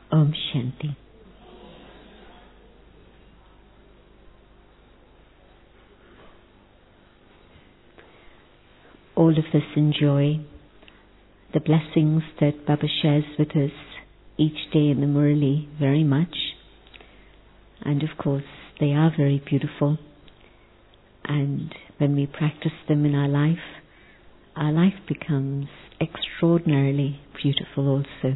Om Shanti. All of us enjoy the blessings that Baba shares with us each day in the Murli very much. And of course, they are very beautiful. And when we practice them in our life becomes extraordinarily beautiful also.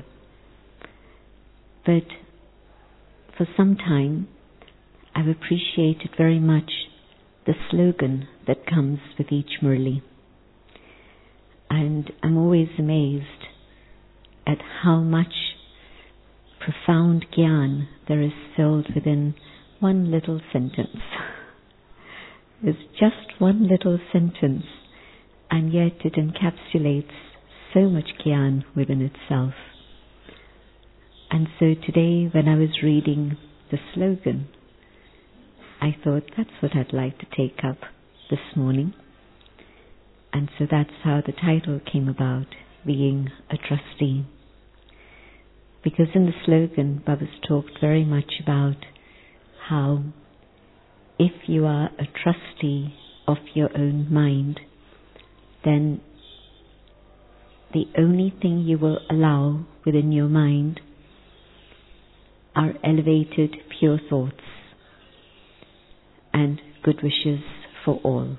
But for some time, I've appreciated very much the slogan that comes with each Murli. And I'm always amazed at how much profound Gyan there is filled within one little sentence. It's just one little sentence, and yet it encapsulates so much Gyan within itself. And so today, when I was reading the slogan, I thought that's what I'd like to take up this morning. And so that's how the title came about, being a trustee. Because in the slogan, Baba's talked very much about how if you are a trustee of your own mind, then the only thing you will allow within your mind are elevated, pure thoughts and good wishes for all.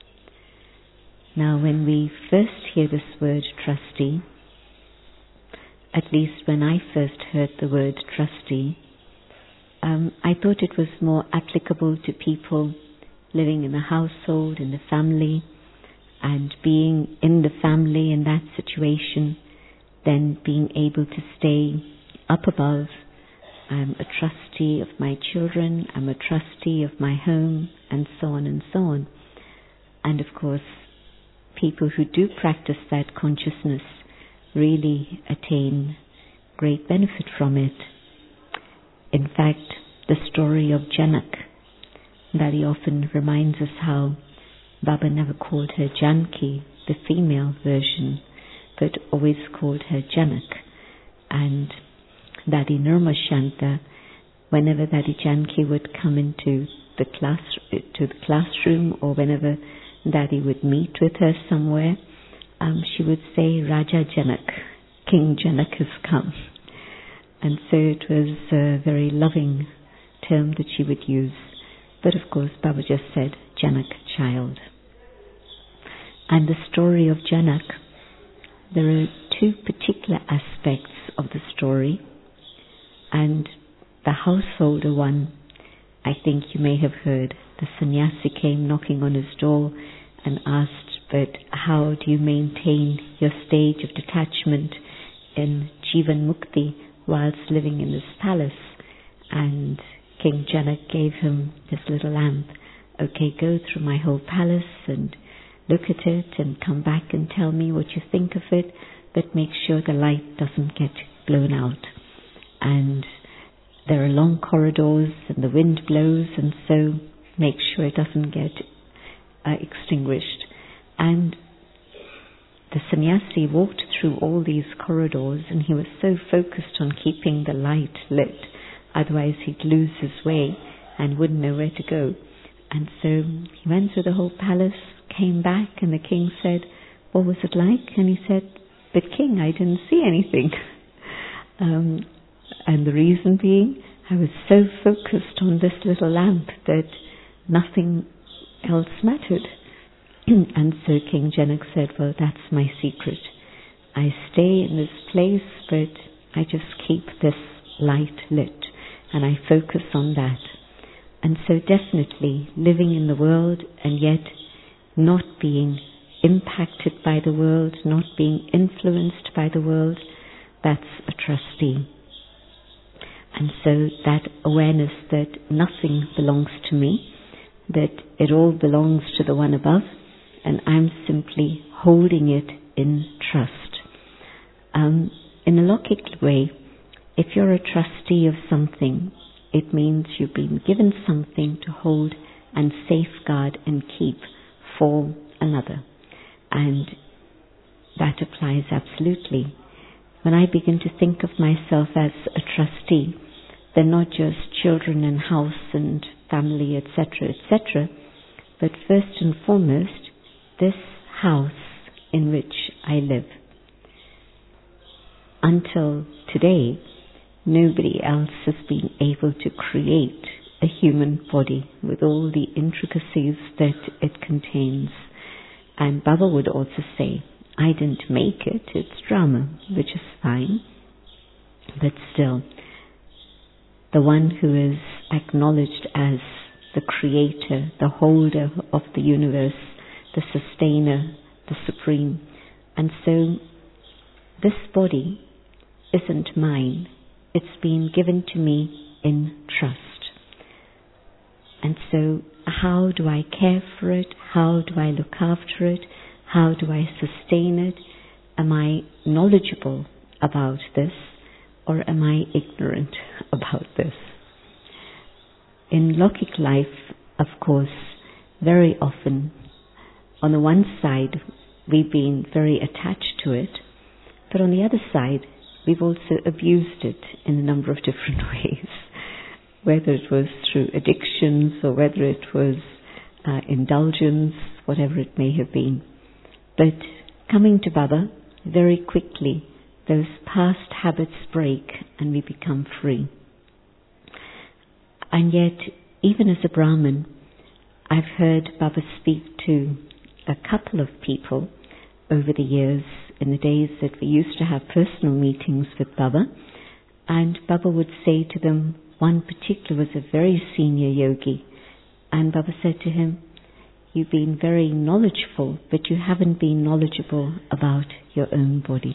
Now, when we first hear this word trustee, at least when I first heard the word trustee, I thought it was more applicable to people living in a household, in the family, and being in the family in that situation, then being able to stay up above. I'm a trustee of my children, I'm a trustee of my home, and so on and so on. And of course, people who do practice that consciousness really attain great benefit from it. In fact, the story of Janak, Daddy often reminds us how Baba never called her Janki, the female version, but always called her Janak. And Daddy Nirma Shanta, whenever Daddy Janki would come into the classroom, or whenever Daddy would meet with her somewhere, she would say, Raja Janak, King Janak has come. And so it was a very loving term that she would use. But of course, Baba just said, Janak, child. And the story of Janak, there are two particular aspects of the story. And the householder one, I think you may have heard, the sannyasi came knocking on his door and asked, but how do you maintain your stage of detachment in Jivan Mukti whilst living in this palace? And King Janak gave him this little lamp. Okay, go through my whole palace and look at it and come back and tell me what you think of it, but make sure the light doesn't get blown out. And there are long corridors and the wind blows, and so make sure it doesn't get extinguished. And the sannyasi walked through all these corridors, and he was so focused on keeping the light lit, otherwise he'd lose his way and wouldn't know where to go. And so he went through the whole palace, came back, and the king said, what was it like? And he said, but king, I didn't see anything. And the reason being, I was so focused on this little lamp that nothing else mattered. And so King Janak said, well, that's my secret. I stay in this place, but I just keep this light lit, and I focus on that. And so definitely living in the world and yet not being impacted by the world, not being influenced by the world, that's a trustee. And so that awareness that nothing belongs to me, that it all belongs to the one above, and I'm simply holding it in trust. In a Lokik way, if you're a trustee of something, it means you've been given something to hold and safeguard and keep for another. And that applies absolutely when I begin to think of myself as a trustee, then not just children and house and family, etc., etc., but first and foremost, this house in which I live. Until today, nobody else has been able to create a human body with all the intricacies that it contains. And Baba would also say, I didn't make it, it's drama, which is fine. But still, the one who is acknowledged as the creator, the holder of the universe, the sustainer, the supreme. And so, this body isn't mine. It's been given to me in trust. And so, how do I care for it? How do I look after it? How do I sustain it? Am I knowledgeable about this, or am I ignorant about this? In Lokik life, of course, very often, on the one side, we've been very attached to it, but on the other side, we've also abused it in a number of different ways, whether it was through addictions or whether it was indulgence, whatever it may have been. But coming to Baba, very quickly, those past habits break and we become free. And yet, even as a Brahmin, I've heard Baba speak to a couple of people over the years, in the days that we used to have personal meetings with Baba, and Baba would say to them, one particular was a very senior yogi, and Baba said to him, you've been very knowledgeable, but you haven't been knowledgeable about your own body.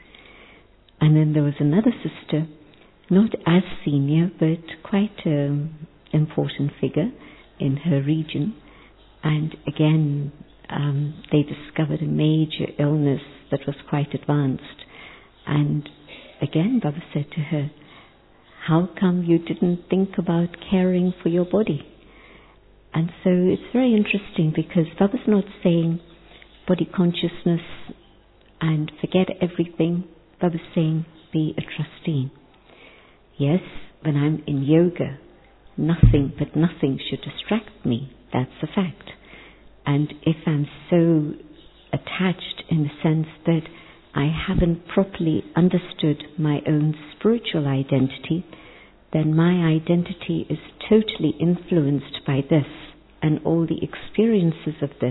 And then there was another sister, not as senior, but quite an important figure in her region. And again, they discovered a major illness that was quite advanced. And again, Baba said to her, how come you didn't think about caring for your body? And so it's very interesting because Baba's not saying body consciousness and forget everything. Baba's saying be a trustee. Yes, when I'm in yoga, nothing but nothing should distract me. That's a fact. And if I'm so attached in the sense that I haven't properly understood my own spiritual identity, then my identity is totally influenced by this and all the experiences of this.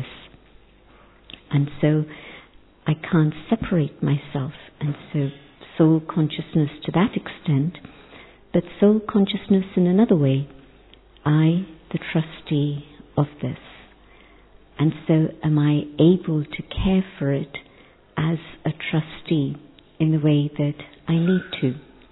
And so I can't separate myself. And so soul consciousness to that extent, but soul consciousness in another way. I, the trustee of this. And so am I able to care for it as a trustee in the way that I need to?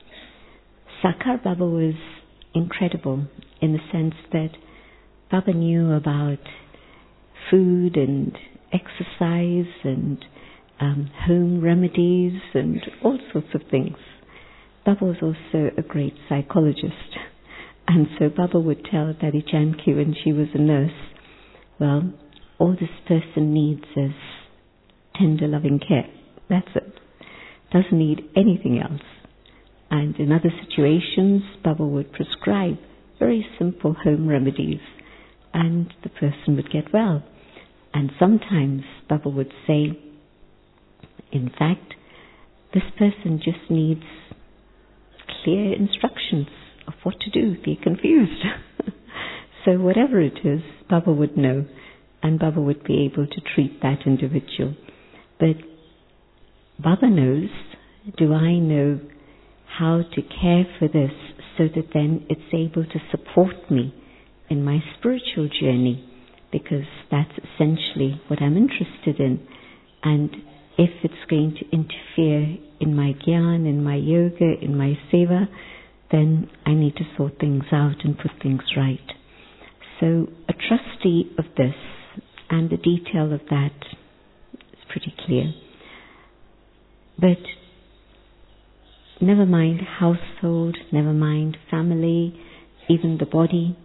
Sakar Baba was incredible in the sense that Baba knew about food and exercise and home remedies and all sorts of things. Baba was also a great psychologist. And so Baba would tell Daddy Janki when she was a nurse, well, all this person needs is tender loving care. That's it. Doesn't need anything else. And in other situations, Baba would prescribe very simple home remedies and the person would get well. And sometimes Baba would say, in fact, this person just needs clear instructions of what to do. They're confused. So whatever it is, Baba would know, and Baba would be able to treat that individual. But Baba knows, do I know how to care for this so that then it's able to support me in my spiritual journey, because that's essentially what I'm interested in. And if it's going to interfere in my gyan, in my yoga, in my seva, then I need to sort things out and put things right. So a trustee of this, and the detail of that is pretty clear. But never mind household, never mind family, even the body,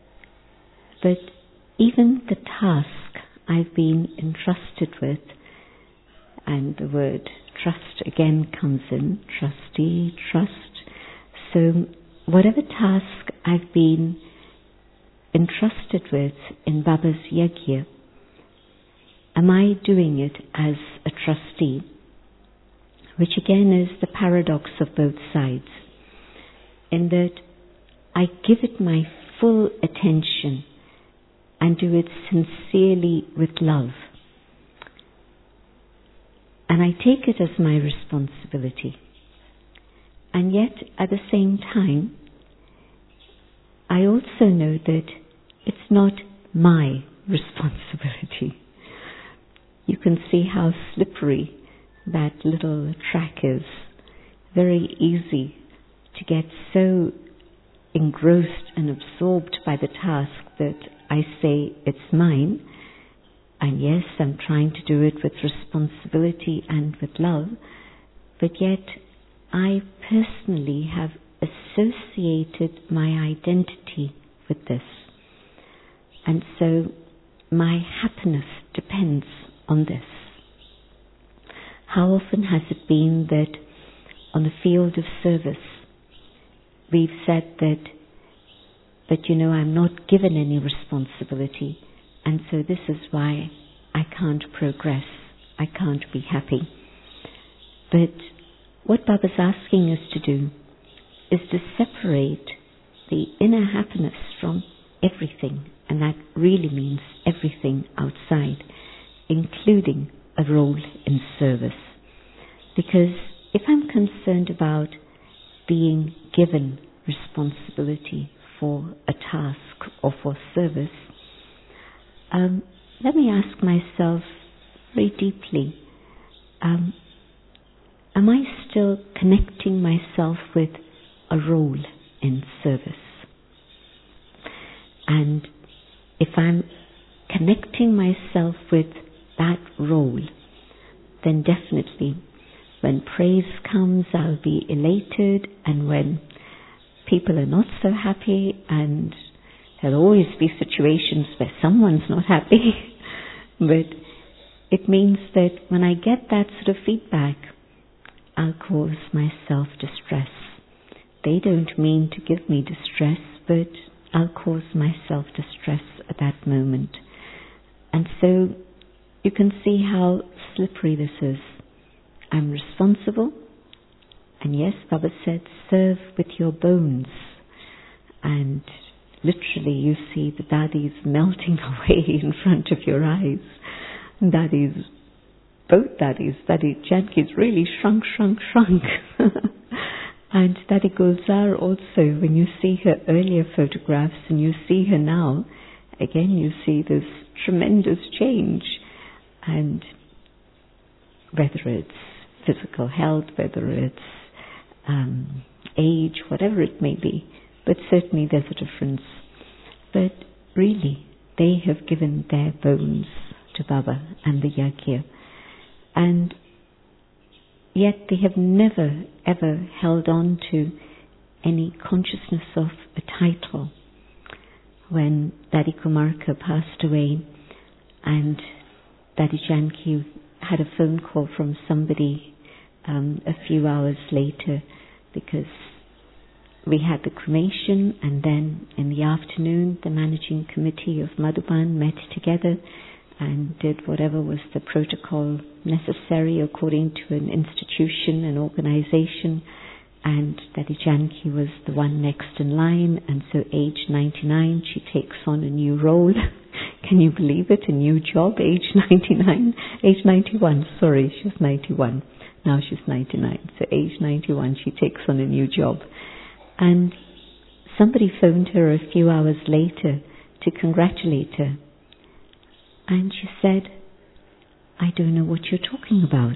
but even the task I've been entrusted with, and the word trust again comes in. Trustee, trust. So whatever task I've been entrusted with in Baba's yajna, am I doing it as a trustee? Which again is the paradox of both sides, in that I give it my full attention and do it sincerely with love. And I take it as my responsibility. And yet, at the same time, I also know that it's not my responsibility. You can see how slippery that little track is. Very easy to get so engrossed and absorbed by the task that I say it's mine. And yes, I'm trying to do it with responsibility and with love, but yet I personally have associated my identity with this. And so my happiness depends on this. How often has it been that on the field of service we've said that, but you know, I'm not given any responsibility, and so this is why I can't progress, I can't be happy. But what Baba's asking us to do is to separate the inner happiness from everything, and that really means everything outside, including a role in service. Because if I'm concerned about being given responsibility for a task or for service, let me ask myself very deeply, am I still connecting myself with a role in service? And if I'm connecting myself with that role, then definitely when praise comes, I'll be elated, and when people are not so happy, and there'll always be situations where someone's not happy, but it means that when I get that sort of feedback, I'll cause myself distress. They don't mean to give me distress, but I'll cause myself distress at that moment. And so you can see how slippery this is. I'm responsible, and yes, Baba said, serve with your bones. And literally you see the daddies melting away in front of your eyes. Daddies, both daddies, Daddy Janki's really shrunk. And Daddy Gulzar also, when you see her earlier photographs and you see her now, again you see this tremendous change. And whether it's physical health, whether it's age, whatever it may be, but certainly there's a difference. But really, they have given their bones to Baba and the yajna, and yet they have never ever held on to any consciousness of a title. When Daddy Kumarka passed away and Daddy Janki had a phone call from somebody a few hours later, because we had the cremation, and then in the afternoon the managing committee of Madhuban met together and did whatever was the protocol necessary according to an institution, an organization, and Daddy Janki was the one next in line, and so age 99 she takes on a new role. Can you believe it? A new job, age 91, sorry, she's 91. Now she's 99. So age 91 she takes on a new job. And somebody phoned her a few hours later to congratulate her. And she said, I don't know what you're talking about.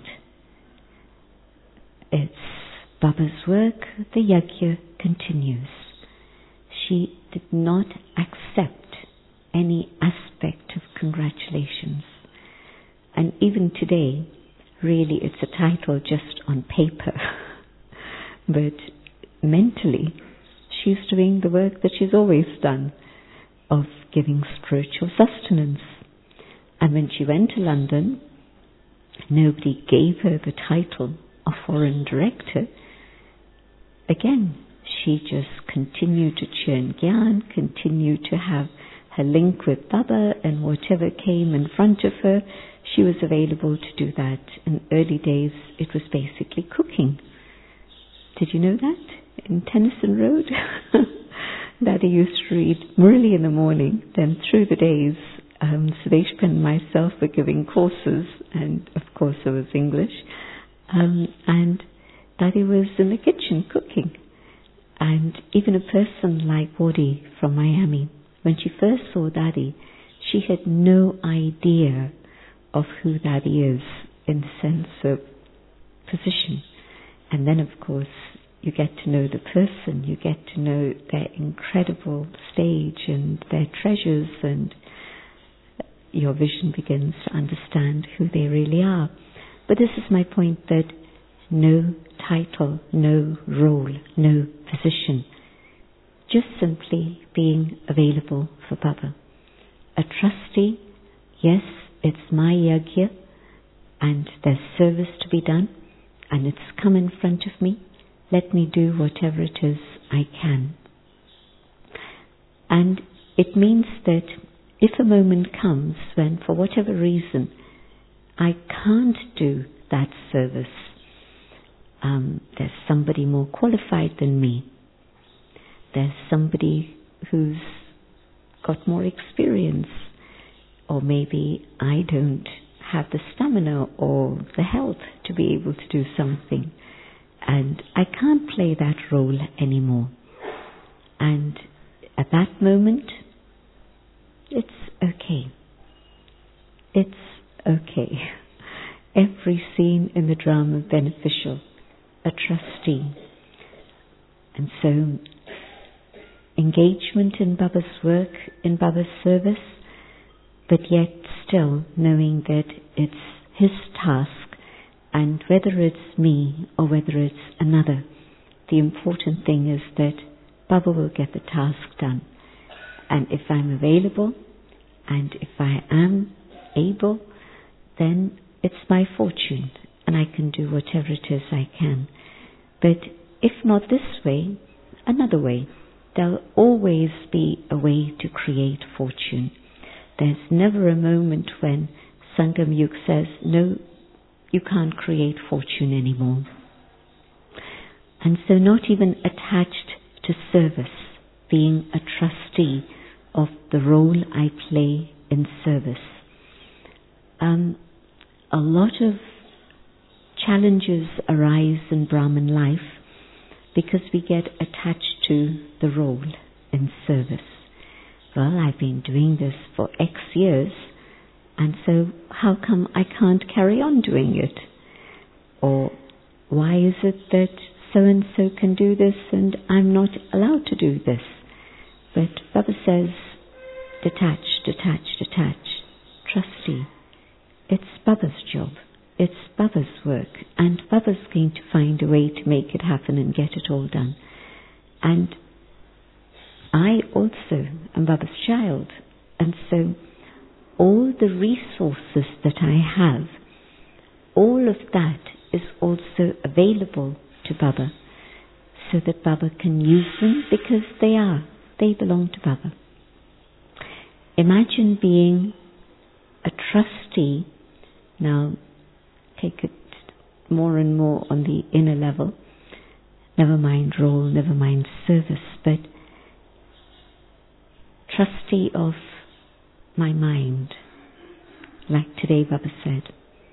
It's Baba's work, the yajna continues. She did not accept any aspect of congratulations. And even today, really it's a title just on paper. But mentally, she's doing the work that she's always done, of giving spiritual sustenance. And when she went to London, Nobody gave her the title of foreign director. Again, she just continued to churn gyan, continued to have her link with Baba, and whatever came in front of her, she was available to do that. In early days, it was basically cooking. Did you know that? In Tennyson Road? Daddy used to read Murli in the morning, then through the days, Sudeshpan and myself were giving courses, and of course there was English, and Daddy was in the kitchen cooking. And even a person like Wadi from Miami, when she first saw Daddy, she had no idea of who Daddy is in the sense of position. And then of course you get to know the person, you get to know their incredible stage and their treasures, and your vision begins to understand who they really are. But this is my point, that no title, no role, no position, just simply being available for Baba. A trustee, yes, it's my yagya, and there's service to be done, and it's come in front of me. Let me do whatever it is I can. And it means that if a moment comes when, for whatever reason, I can't do that service, there's somebody more qualified than me, there's somebody who's got more experience, or maybe I don't have the stamina or the health to be able to do something, and I can't play that role anymore. And at that moment, it's okay. It's okay. Every scene in the drama beneficial. A trustee. And so, engagement in Baba's work, in Baba's service, but yet still knowing that it's his task, and whether it's me or whether it's another, the important thing is that Baba will get the task done. And if I'm available, and if I am able, then it's my fortune, and I can do whatever it is I can. But if not this way, another way. There'll always be a way to create fortune. There's never a moment when Sangam Yug says, no, you can't create fortune anymore. And so not even attached to service, being a trustee of the role I play in service. A lot of challenges arise in Brahman life because we get attached to the role in service. Well, I've been doing this for X years, and so how come I can't carry on doing it? Or why is it that so-and-so can do this and I'm not allowed to do this? But Baba says, detach, detach, detach. Trustee. It's Baba's job. It's Baba's work. And Baba's going to find a way to make it happen and get it all done. And I also am Baba's child. And so all the resources that I have, all of that is also available to Baba, so that Baba can use them because they belong to Baba. Imagine being a trustee. Now take it more and more on the inner level. Never mind role, never mind service, but trustee of my mind. Like today Baba said,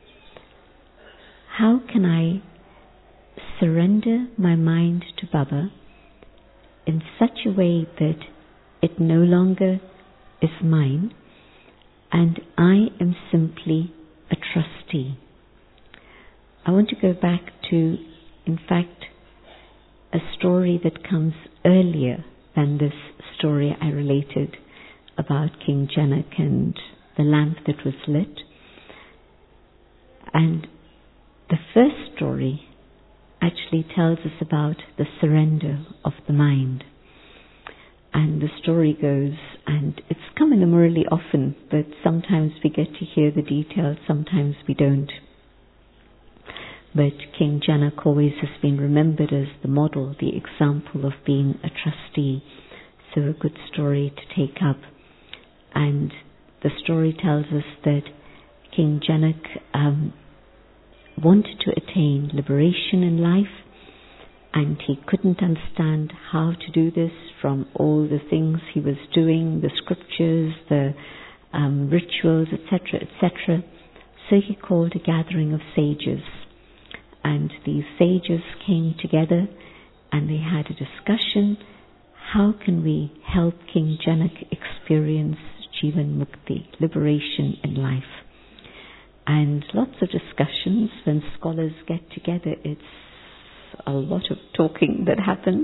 how can I surrender my mind to Baba in such a way that it no longer is mine and I am simply a trustee? I want to go back to, in fact, a story that comes earlier than this story I related about King Janak and the lamp that was lit. And the first story actually tells us about the surrender of the mind. And the story goes, and it's come in the Murli often, but sometimes we get to hear the details, sometimes we don't. But King Janak always has been remembered as the model, the example of being a trustee. So a good story to take up. And the story tells us that King Janak wanted to attain liberation in life, and he couldn't understand how to do this from all the things he was doing, the scriptures, the rituals, etc., etc. So he called a gathering of sages, and these sages came together and they had a discussion. How can we help King Janak experience Jivan Mukti, liberation in life? And lots of discussions. When scholars get together, it's a lot of talking that happens.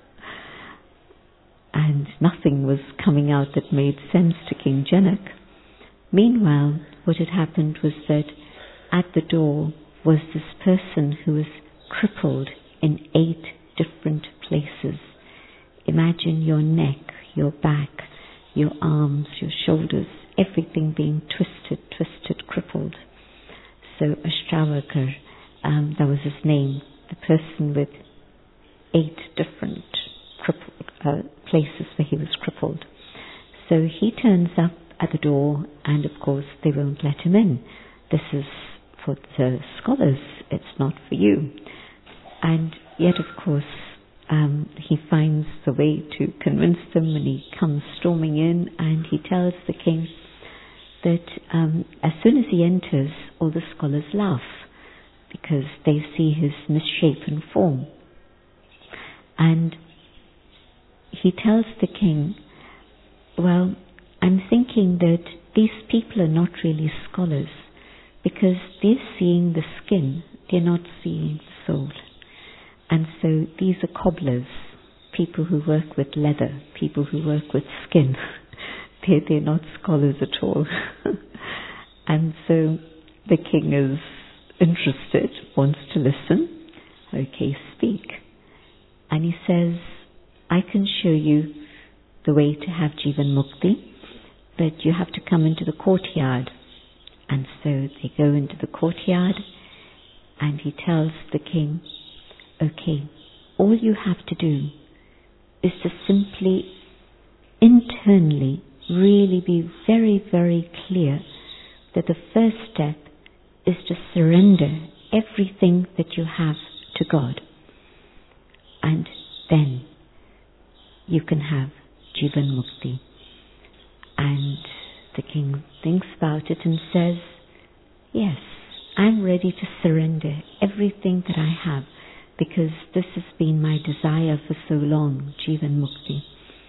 And nothing was coming out that made sense to King Janak. Meanwhile, what had happened was that at the door was this person who was crippled in 8 different places. Imagine your neck, your back, your arms, your shoulders, everything being twisted, crippled. So Ashtavakar, that was his name, the person with 8 different places where he was crippled. So he turns up at the door, and of course they won't let him in. This is for the scholars, it's not for you. And yet, of course, he finds the way to convince them, and he comes storming in, and he tells the king that as soon as he enters, all the scholars laugh because they see his misshapen form. And he tells the king, well, I'm thinking that these people are not really scholars because they're seeing the skin, they're not seeing the soul. And so these are cobblers, people who work with leather, people who work with skin. They're not scholars at all. And so the king is interested, wants to listen. Okay, speak. And he says, I can show you the way to have Jivan Mukti, but you have to come into the courtyard. And so they go into the courtyard, and he tells the king, okay, all you have to do is to simply internally really be very, very clear that the first step is to surrender everything that you have to God. And then you can have Jivan Mukti. And the king thinks about it and says, yes, I'm ready to surrender everything that I have, because this has been my desire for so long, Jivan Mukti.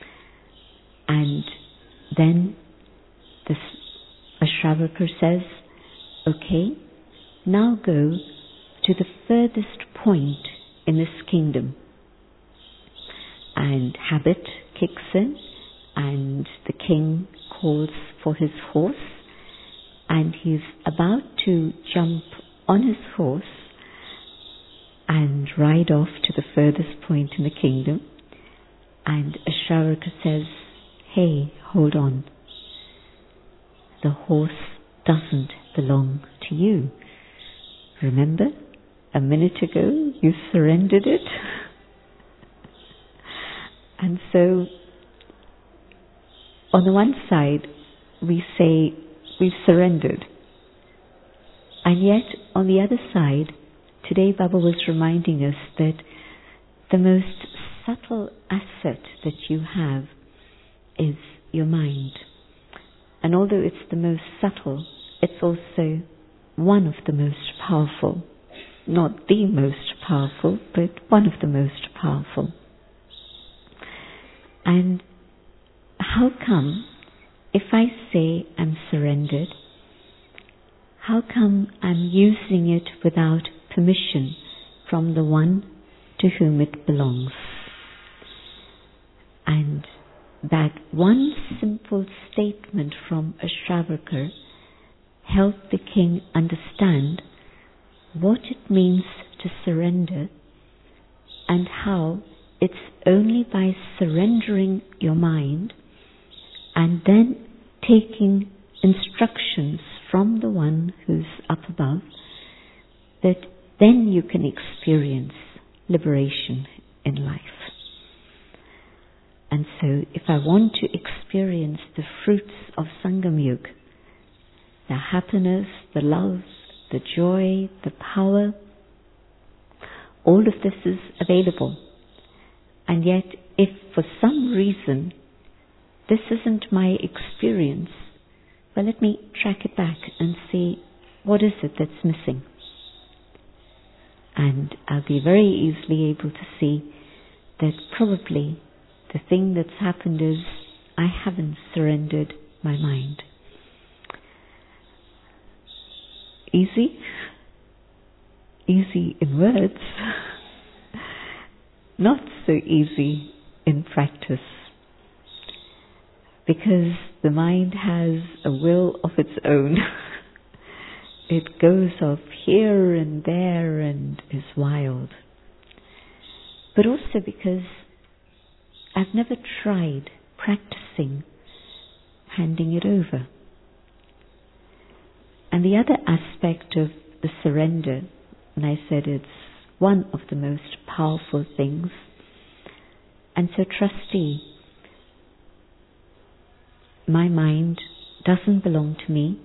And then this Ashravakar says, okay, now go to the furthest point in this kingdom. And habit kicks in, and the king calls for his horse, and he's about to jump on his horse and ride off to the furthest point in the kingdom. And Ashravaka says, hey, hold on. The horse doesn't belong to you. Remember, a minute ago you surrendered it. And so, on the one side, we say we've surrendered. And yet, on the other side, today Baba was reminding us that the most subtle asset that you have is your mind. And although it's the most subtle, it's also one of the most powerful. Not the most powerful, but one of the most powerful. And how come, if I say I'm surrendered, how come I'm using it without permission from the one to whom it belongs? And that one simple statement from Ashravakar helped the king understand what it means to surrender, and how it's only by surrendering your mind and then taking instructions from the one who's up above that then you can experience liberation in life. And so if I want to experience the fruits of Sangam Yuga, the happiness, the love, the joy, the power, all of this is available. And yet, if for some reason this isn't my experience, well, let me track it back and see what is it that's missing. And I'll be very easily able to see that probably the thing that's happened is I haven't surrendered my mind. Easy? Easy in words. Not so easy in practice. Because the mind has a will of its own. It goes off here and there and is wild. But also because I've never tried practicing handing it over. And the other aspect of the surrender, and I said it's one of the most powerful things. And so, trustee, my mind doesn't belong to me.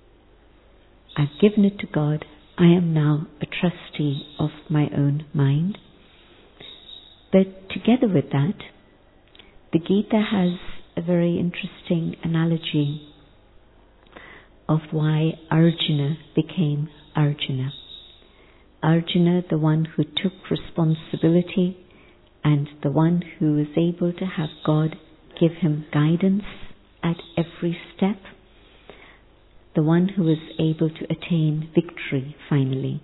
I've given it to God. I am now a trustee of my own mind. But together with that, the Gita has a very interesting analogy of why Arjuna became Arjuna. Arjuna, the one who took responsibility and the one who was able to have God give him guidance at every step, the one who was able to attain victory finally.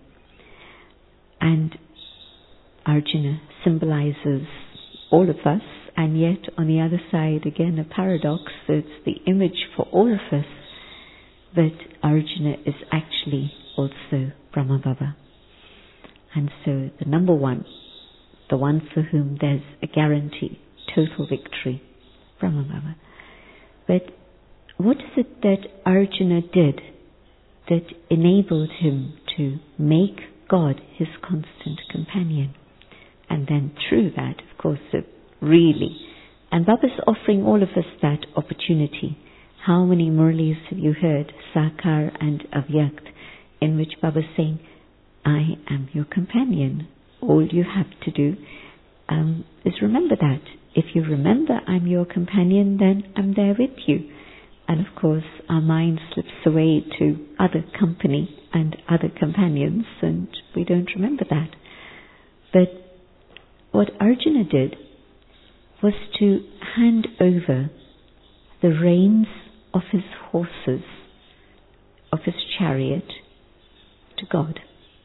And Arjuna symbolizes all of us, and yet on the other side again a paradox. So it's the image for all of us, but Arjuna is actually also Brahma Baba. And so the number one, the one for whom there's a guarantee, total victory, Brahma Baba. But what is it that Arjuna did that enabled him to make God his constant companion? And then through that, of course, really, and Baba's offering all of us that opportunity. How many Murlis have you heard, Sakar and Avyakt, in which Baba's saying, I am your companion. All you have to do is remember that. If you remember I'm your companion, then I'm there with you. And of course, our mind slips away to other company and other companions, and we don't remember that. But what Arjuna did was to hand over the reins of his horses, of his chariot, to God.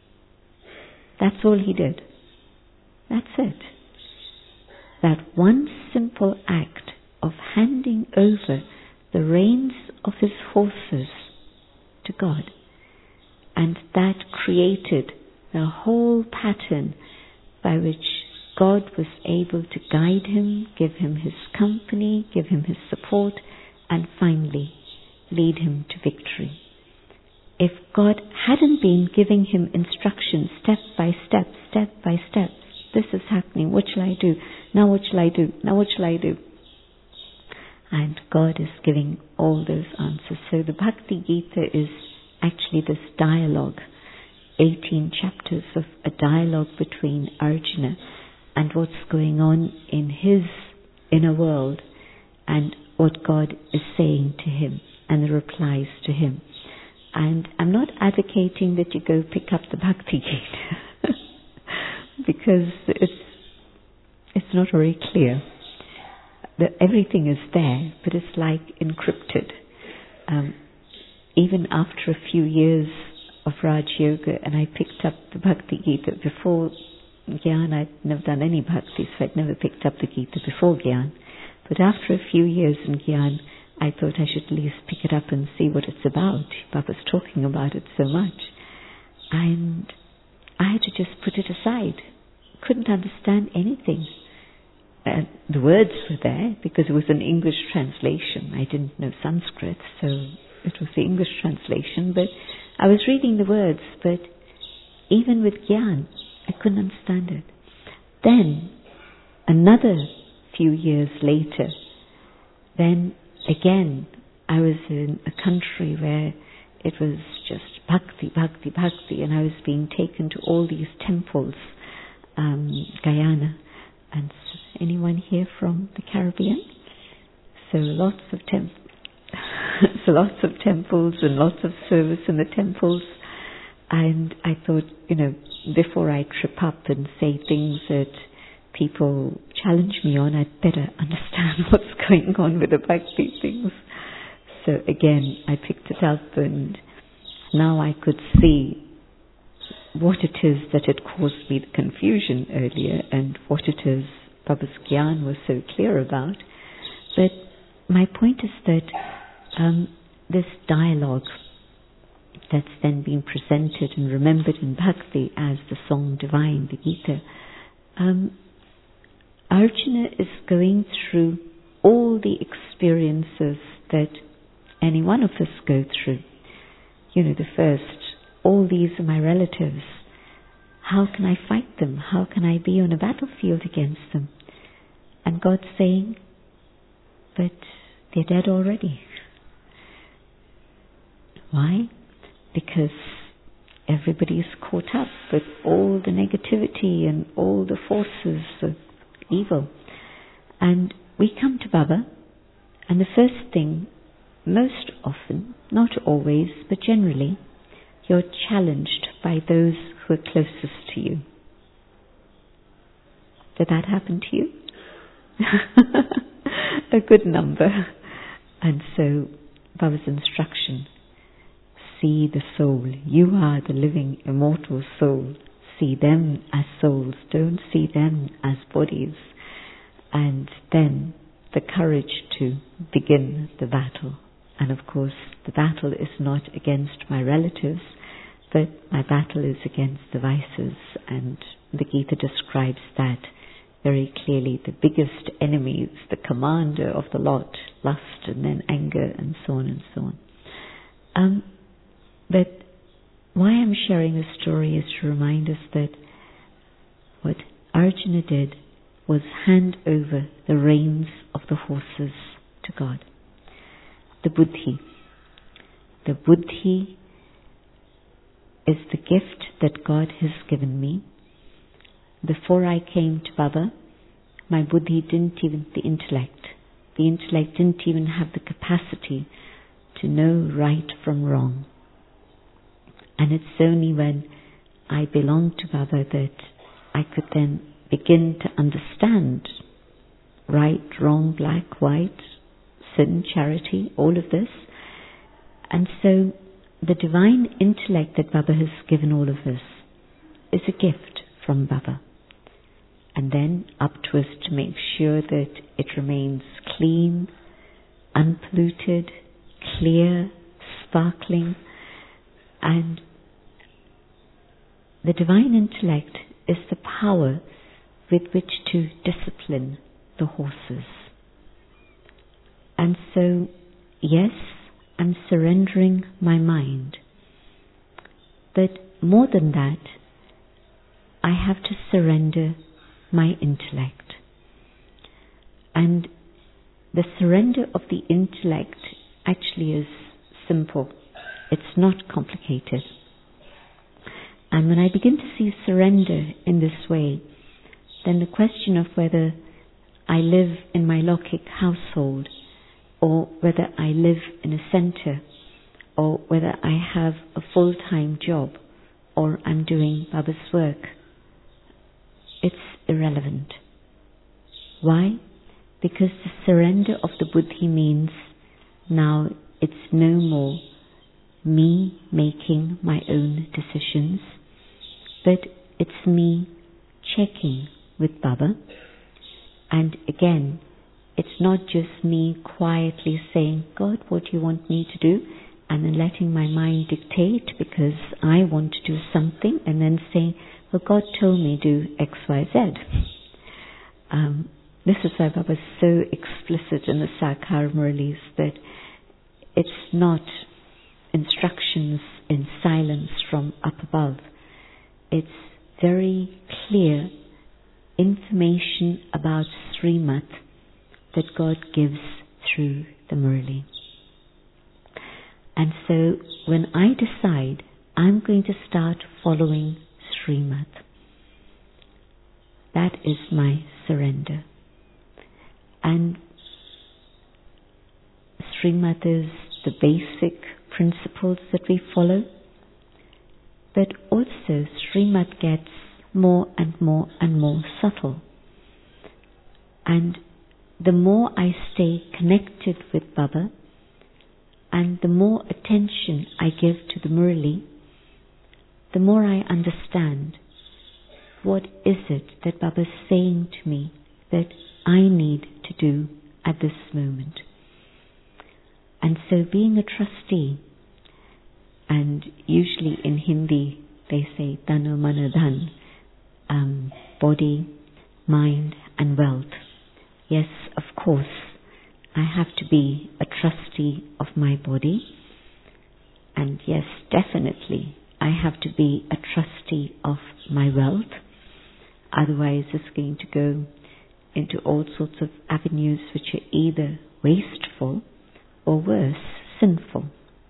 That's all he did. That's it. That one simple act of handing over the reins of his horses to God. And that created the whole pattern by which God was able to guide him, give him his company, give him his support, and finally lead him to victory. If God hadn't been giving him instructions step by step, this is happening, what shall I do? Now what shall I do? Now what shall I do? And God is giving all those answers. So the Bhakti Gita is actually this dialogue, 18 chapters of a dialogue between Arjuna and what's going on in his inner world and what God is saying to him and the replies to him. And I'm not advocating that you go pick up the Bhakti Gita because it's not very clear. Everything is there, but it's like encrypted. Even after a few years of Raj Yoga, and I picked up the Bhakti Gita before Gyan. I'd never done any bhakti, so I'd never picked up the Gita before Gyan. But after a few years in Gyan, I thought I should at least pick it up and see what it's about. Baba's talking about it so much. And I had to just put it aside. Couldn't understand anything. The words were there because it was an English translation. I didn't know Sanskrit, so it was the English translation. But I was reading the words, but even with Gyan, I couldn't understand it. Then, another few years later, then again, I was in a country where it was just bhakti, bhakti, bhakti, and I was being taken to all these temples, Guyana. And anyone here from the Caribbean? So lots of lots of temples and lots of service in the temples. And I thought, before I trip up and say things that people challenge me on, I'd better understand what's going on with the bhakti things. So again, I picked it up, and now I could see what it is that had caused me the confusion earlier, and what it is Baba's Gyan was so clear about. But my point is that this dialogue that's then being presented and remembered in Bhakti as the Song Divine, the Gita, Arjuna is going through all the experiences that any one of us go through. The first, all these are my relatives. How can I fight them? How can I be on a battlefield against them? And God's saying, but they're dead already. Why? Because everybody's caught up with all the negativity and all the forces of evil. And we come to Baba, and the first thing, most often, not always, but generally, you're challenged by those who are closest to you. Did that happen to you? A good number. And so, Baba's instruction, see the soul. You are the living, immortal soul. See them as souls. Don't see them as bodies. And then the courage to begin the battle. And of course, the battle is not against my relatives, but my battle is against the vices. And the Gita describes that very clearly. The biggest enemy is the commander of the lot, lust and then anger and so on and so on. But why I'm sharing this story is to remind us that what Arjuna did was hand over the reins of the horses to God. The buddhi. The buddhi is the gift that God has given me. Before I came to Baba, my buddhi didn't even, the intellect didn't even have the capacity to know right from wrong. And it's only when I belonged to Baba that I could then begin to understand right, wrong, black, white, sin, charity, all of this. And so the divine intellect that Baba has given all of us is a gift from Baba. And then up to us to make sure that it remains clean, unpolluted, clear, sparkling. And the divine intellect is the power with which to discipline the horses. And so, yes, I'm surrendering my mind. But more than that, I have to surrender my intellect. And the surrender of the intellect actually is simple. It's not complicated. And when I begin to see surrender in this way, then the question of whether I live in my Lokik household, or whether I live in a center, or whether I have a full-time job, or I'm doing Baba's work, it's irrelevant. Why? Because the surrender of the buddhi means now it's no more me making my own decisions, but it's me checking with Baba. And again, it's not just me quietly saying, God, what do you want me to do? And then letting my mind dictate because I want to do something, and then saying, well, God told me do X, Y, Z. This is why Baba is so explicit in the Sakar Murlis that it's not instructions in silence from up above. it's very clear information about Srimad that God gives through the Murli. And so when I decide I'm going to start following Srimad, that is my surrender. And Srimad is the basic principles that we follow, but also Srimad gets more and more and more subtle. And the more I stay connected with Baba, and the more attention I give to the Murli, the more I understand what is it that Baba is saying to me that I need to do at this moment. And so being a trustee, and usually in Hindi they say Tanu Mana Dhan, body, mind and wealth. Yes, of course, I have to be a trustee of my body, and yes, definitely I have to be a trustee of my wealth. Otherwise it's going to go into all sorts of avenues which are either wasteful or worse, sinful.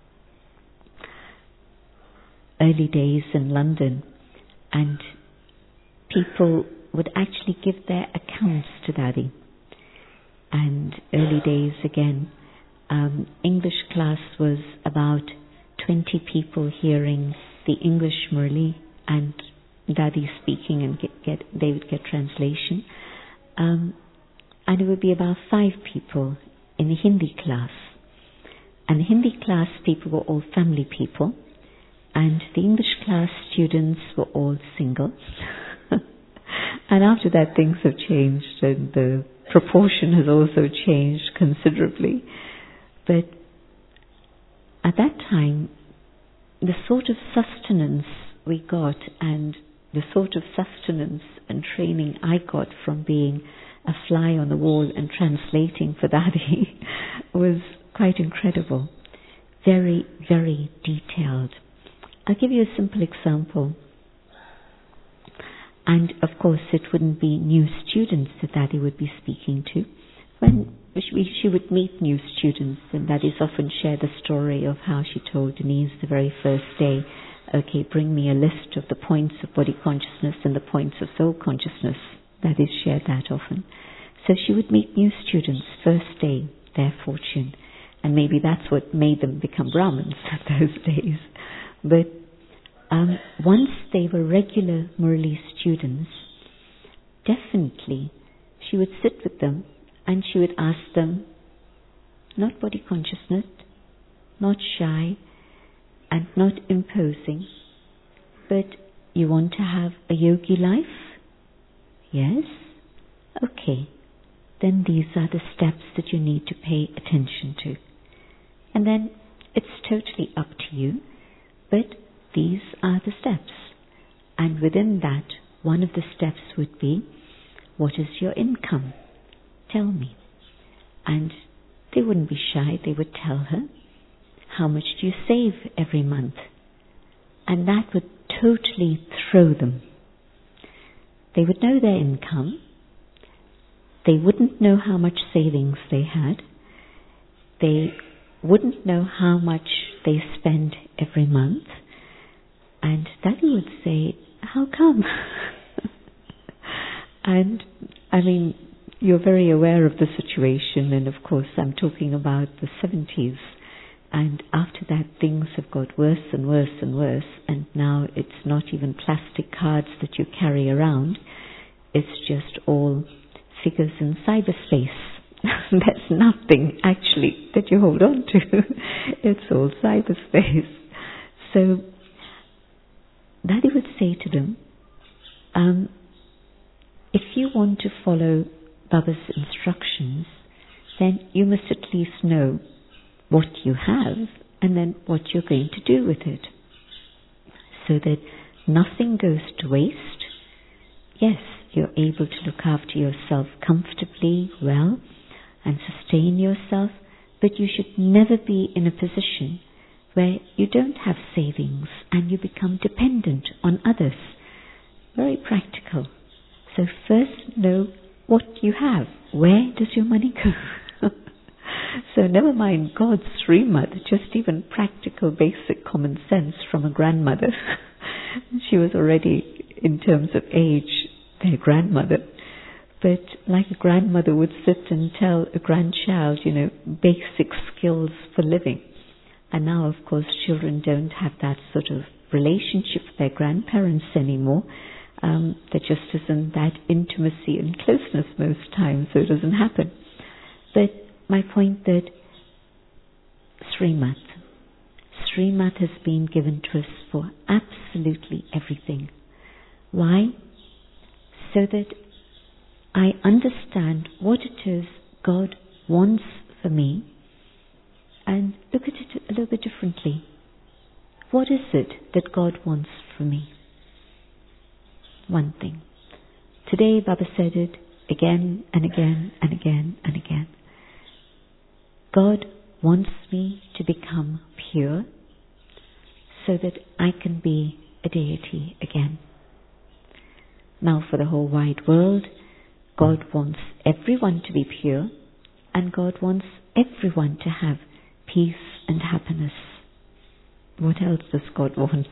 Early days in London, and people would actually give their accounts to Daddy. And early days again, English class was about 20 people hearing the English Murli and Daddy speaking, and they would get translation. And it would be about 5 people in the Hindi class. And the Hindi class people were all family people, and the English class students were all single. And after that things have changed, and the proportion has also changed considerably. But at that time, the sort of sustenance we got, and the sort of sustenance and training I got from being a fly on the wall and translating for Daddy was quite incredible. Very, very detailed. I'll give you a simple example. And of course it wouldn't be new students that Daddy would be speaking to. When she would meet new students, and Daddy's often share the story of how she told Denise the very first day, okay, bring me a list of the points of body consciousness and the points of soul consciousness. Daddy's shared that often. So she would meet new students first day, their fortune. And maybe that's what made them become Brahmins at those days. But once they were regular Murli students, definitely she would sit with them and she would ask them, not body consciousness, not shy and not imposing, but you want to have a yogi life? Yes? Okay. Then these are the steps that you need to pay attention to. And then it's totally up to you, but these are the steps. And within that, one of the steps would be, what is your income? Tell me. And they wouldn't be shy, they would tell her, how much do you save every month? And that would totally throw them. They would know their income. They wouldn't know how much savings they had. They wouldn't know how much they spend every month. And Daddy would say, how come? And I mean, you're very aware of the situation, and of course I'm talking about the 70s. And after that things have got worse and worse and worse, and now it's not even plastic cards that you carry around. It's just all figures in cyberspace. There's nothing actually that you hold on to. It's all cyberspace. So Daddy would say to them, if you want to follow Baba's instructions, then you must at least know what you have and then what you're going to do with it, so that nothing goes to waste. Yes, you're able to look after yourself comfortably, well, and sustain yourself, but you should never be in a position where you don't have savings and you become dependent on others. very practical. So first know what you have. Where does your money go? So never mind God's Srimad, just even practical, basic common sense from a grandmother. She was already, in terms of age, their grandmother. But like a grandmother would sit and tell a grandchild, basic skills for living. And now, of course, children don't have that sort of relationship with their grandparents anymore. There just isn't that intimacy and closeness most times, so it doesn't happen. But my point that Srimad has been given to us for absolutely everything. Why? So that I understand what it is God wants for me and look at it a little bit differently. What is it that God wants for me? One thing. Today Baba said it again and again and again and again. God wants me to become pure so that I can be a deity again. Now for the whole wide world, God wants everyone to be pure, and God wants everyone to have peace and happiness. What else does God want?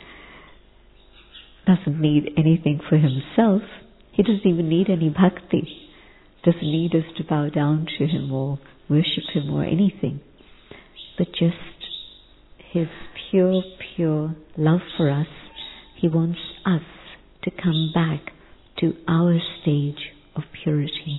Doesn't need anything for himself. He doesn't even need any bhakti. Doesn't need us to bow down to him or worship him or anything. But just his pure love for us. He wants us to come back to our stage of purity.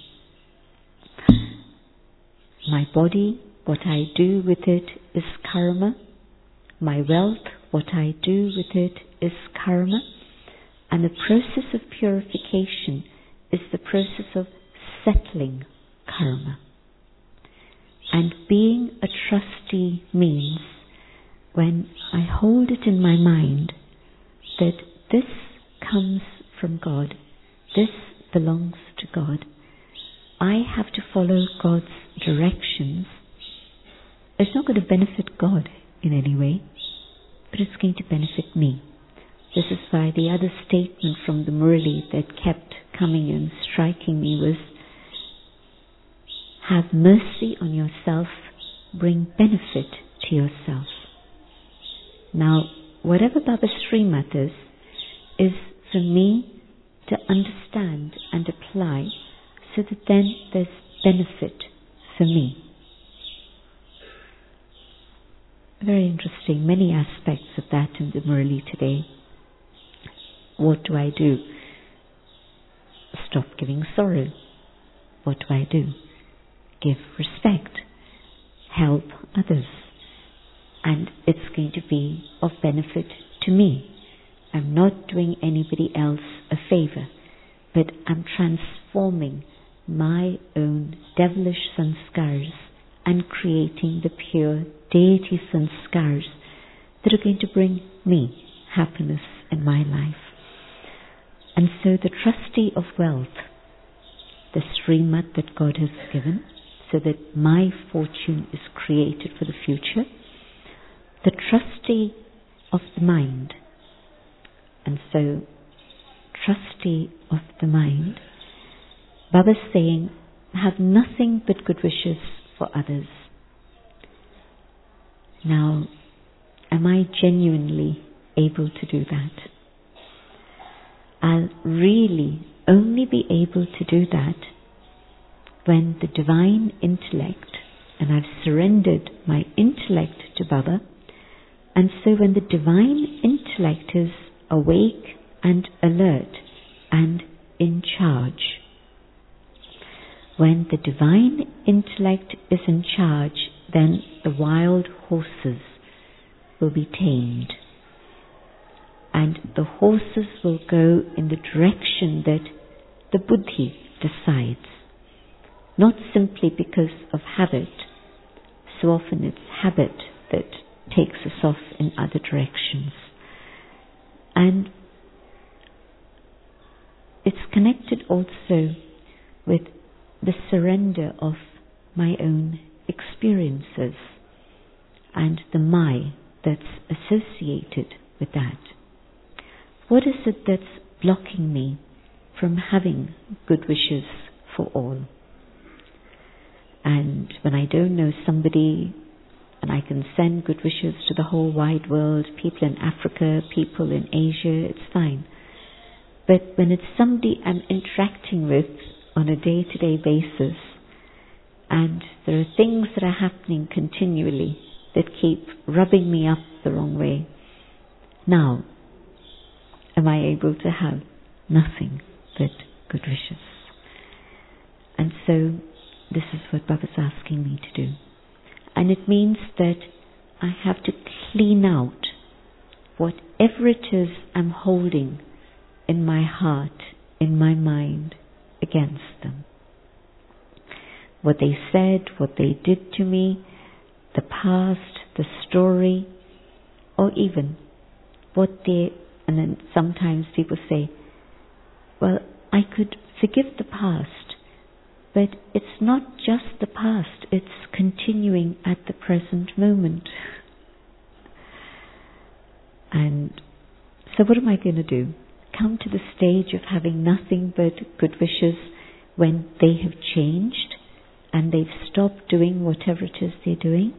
My body, what I do with it is karma. My wealth, what I do with it is karma. And the process of purification is the process of settling karma. And being a trustee means when I hold it in my mind that this comes from God, this belongs to God, I have to follow God's directions. It's not going to benefit God in any way, but it's going to benefit me. This is why the other statement from the Murli that kept coming and striking me was, have mercy on yourself, bring benefit to yourself. Now, whatever Baba's Srimad is for me to understand and apply so that then there's benefit for me. Very interesting, many aspects of that in the Murli today. What do I do? Stop giving sorrow. What do I do? Give respect. Help others. And it's going to be of benefit to me. I'm not doing anybody else a favor, but I'm transforming my own devilish sanskars and creating the pure deity sanskars that are going to bring me happiness in my life. And so the trustee of wealth, the Srimad that God has given, so that my fortune is created for the future, the trustee of the mind, and so trustee of the mind, Baba's saying, have nothing but good wishes for others. Now, am I genuinely able to do that? I'll really only be able to do that when the divine intellect, and I've surrendered my intellect to Baba, and so when the divine intellect is awake and alert and in charge. When the divine intellect is in charge, then the wild horses will be tamed. And the horses will go in the direction that the buddhi decides. Not simply because of habit. So often it's habit that takes us off in other directions. And it's connected also with the surrender of my own experiences and the my that's associated with that. What is it that's blocking me from having good wishes for all. And when I don't know somebody, and I can send good wishes to the whole wide world, people in Africa, people in Asia, it's fine. But when it's somebody I'm interacting with on a day-to-day basis, and there are things that are happening continually that keep rubbing me up the wrong way, now am I able to have nothing but good wishes? And so this is what Baba's asking me to do. And it means that I have to clean out whatever it is I'm holding in my heart, in my mind, against them. What they said, what they did to me, the past, the story, or even what they... And then sometimes people say, well, I could forgive the past, but it's not just the past, it's continuing at the present moment. And so what am I going to do? Come to the stage of having nothing but good wishes when they have changed and they've stopped doing whatever it is they're doing?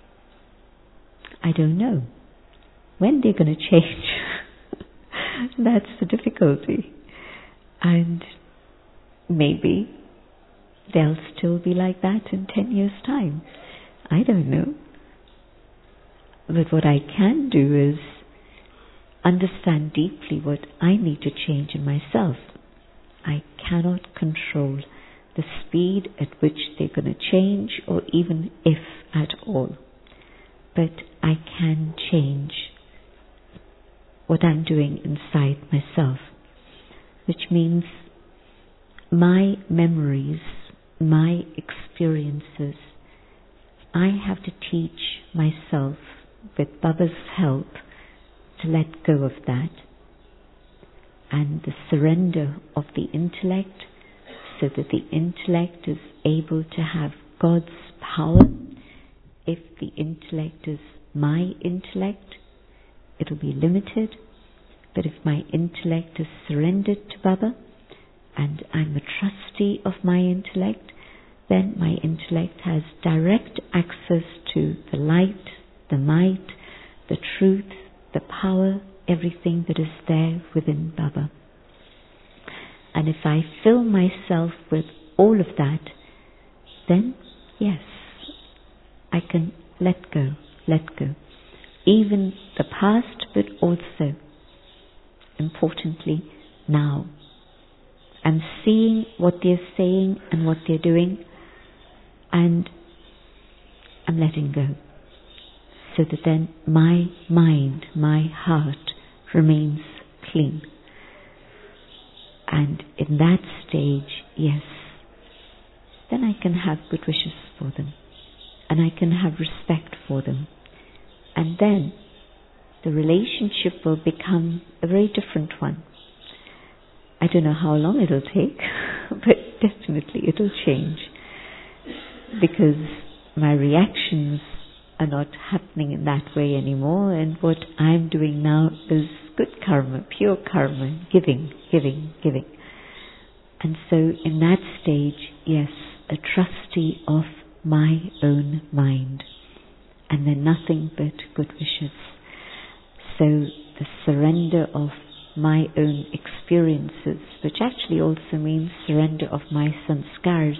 I don't know. When they're going to change? That's the difficulty. And maybe they'll still be like that in 10 years' time. I don't know. But what I can do is understand deeply what I need to change in myself. I cannot control the speed at which they're going to change, or even if at all. But I can change what I'm doing inside myself, which means my memories, my experiences, I have to teach myself, with Baba's help, to let go of that, and the surrender of the intellect, so that the intellect is able to have God's power. If the intellect is my intellect, it'll be limited. But if my intellect is surrendered to Baba, and I'm a trustee of my intellect, then my intellect has direct access to the light, the might, the truth, the power, everything that is there within Baba. And if I fill myself with all of that, then yes, I can let go. Even the past, but also, importantly, now. I'm seeing what they're saying and what they're doing, and I'm letting go. So that then my mind, my heart remains clean. And in that stage, yes, then I can have good wishes for them. And I can have respect for them. And then the relationship will become a very different one. I don't know how long it'll take, but definitely it'll change. Because my reactions are not happening in that way anymore, and what I'm doing now is good karma, pure karma, giving. And so in that stage, yes, a trustee of my own mind, and then nothing but good wishes. So the surrender of my own experiences, which actually also means surrender of my sanskars.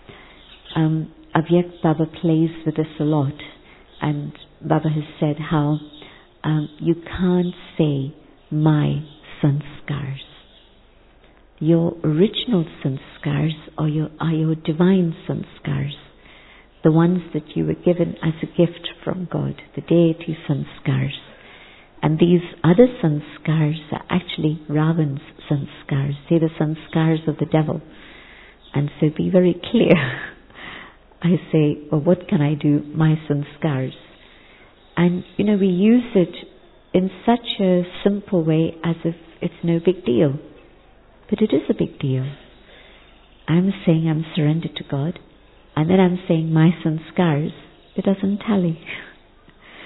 Avyak Baba plays with this a lot, and Baba has said how you can't say my sanskars. Your original sanskars are your divine sanskars, the ones that you were given as a gift from God, the deity sanskars. And these other sanskars are actually Ravan's sanskars. They're the sanskars of the devil. And so be very clear. I say, well, what can I do? My sanskars. And, we use it in such a simple way as if it's no big deal. But it is a big deal. I'm saying I'm surrendered to God, and then I'm saying my sanskars. It doesn't tally.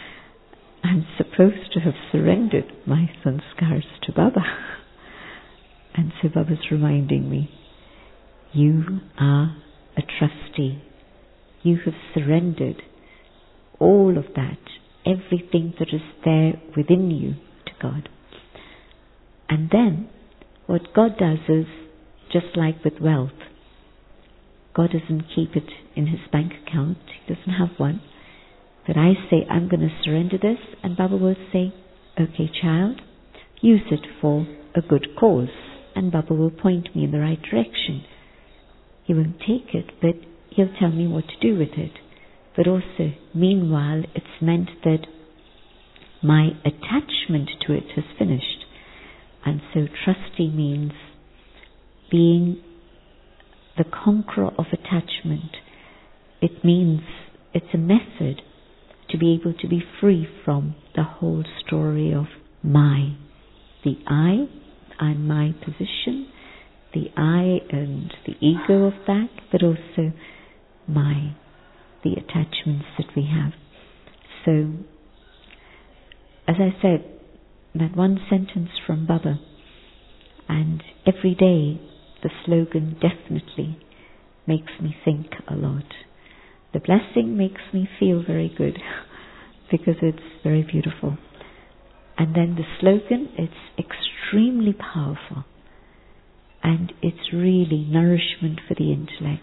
I'm supposed to have surrendered my sanskars to Baba. And so Baba's reminding me, you are a trustee. You have surrendered all of that, everything that is there within you, to God. And then what God does is, just like with wealth, God doesn't keep it in his bank account. He doesn't have one. But I say, I'm going to surrender this, and Baba will say, okay, child, use it for a good cause. And Baba will point me in the right direction. He won't take it, but he'll tell me what to do with it. But also, meanwhile, it's meant that my attachment to it has finished. And so trustee means being the conqueror of attachment. It means it's a method to be able to be free from the whole story of my. The I and my position, the I and the ego of that, but also the attachments that we have. So, as I said, that one sentence from Baba, and every day the slogan definitely makes me think a lot. The blessing makes me feel very good because it's very beautiful. And then the slogan, it's extremely powerful, and it's really nourishment for the intellect.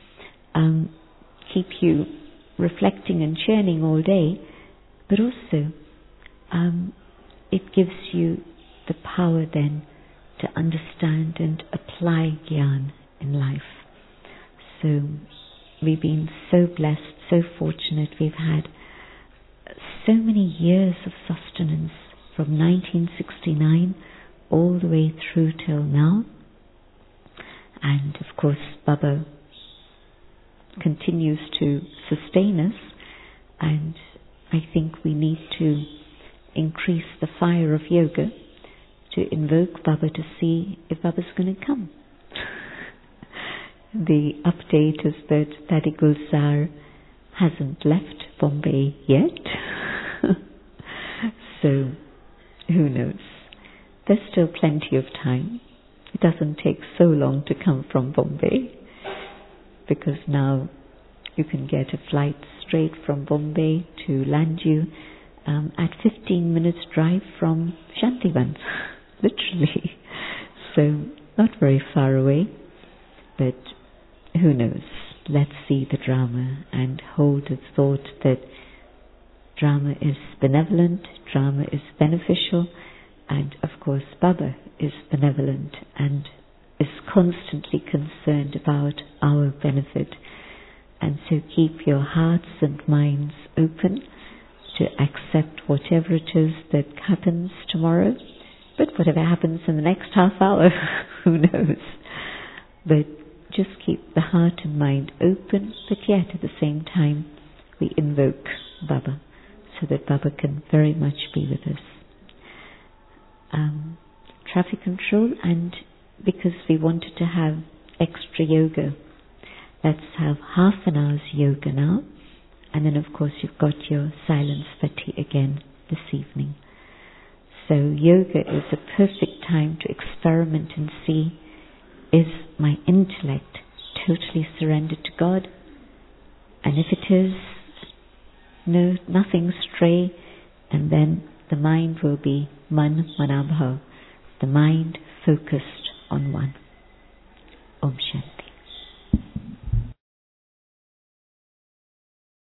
Keep you reflecting and churning all day, but also it gives you the power then to understand and apply Gyan in life. So we've been so blessed, so fortunate. We've had so many years of sustenance from 1969 all the way through till now. And of course Baba continues to sustain us, and I think we need to increase the fire of yoga to invoke Baba to see if Baba's going to come. The update is that Daddy Gulzar hasn't left Bombay yet. So, who knows? There's still plenty of time. It doesn't take so long to come from Bombay, because now you can get a flight straight from Bombay to Landu at 15 minutes drive from Shantivan, literally. So, not very far away, but who knows? Let's see the drama and hold the thought that drama is benevolent, drama is beneficial, and of course Baba is benevolent and is constantly concerned about our benefit. And so keep your hearts and minds open to accept whatever it is that happens tomorrow. But whatever happens in the next half hour, who knows? But just keep the heart and mind open, but yet at the same time we invoke Baba, so that Baba can very much be with us. Traffic control, and because we wanted to have extra yoga, let's have half an hour's yoga now, and then of course you've got your silence Vati again this evening. So yoga is a perfect time to experiment and see, is my intellect totally surrendered to God? And if it is, no, nothing stray, and then the mind will be Man Manabhav, the mind focused on one. Om Shanti.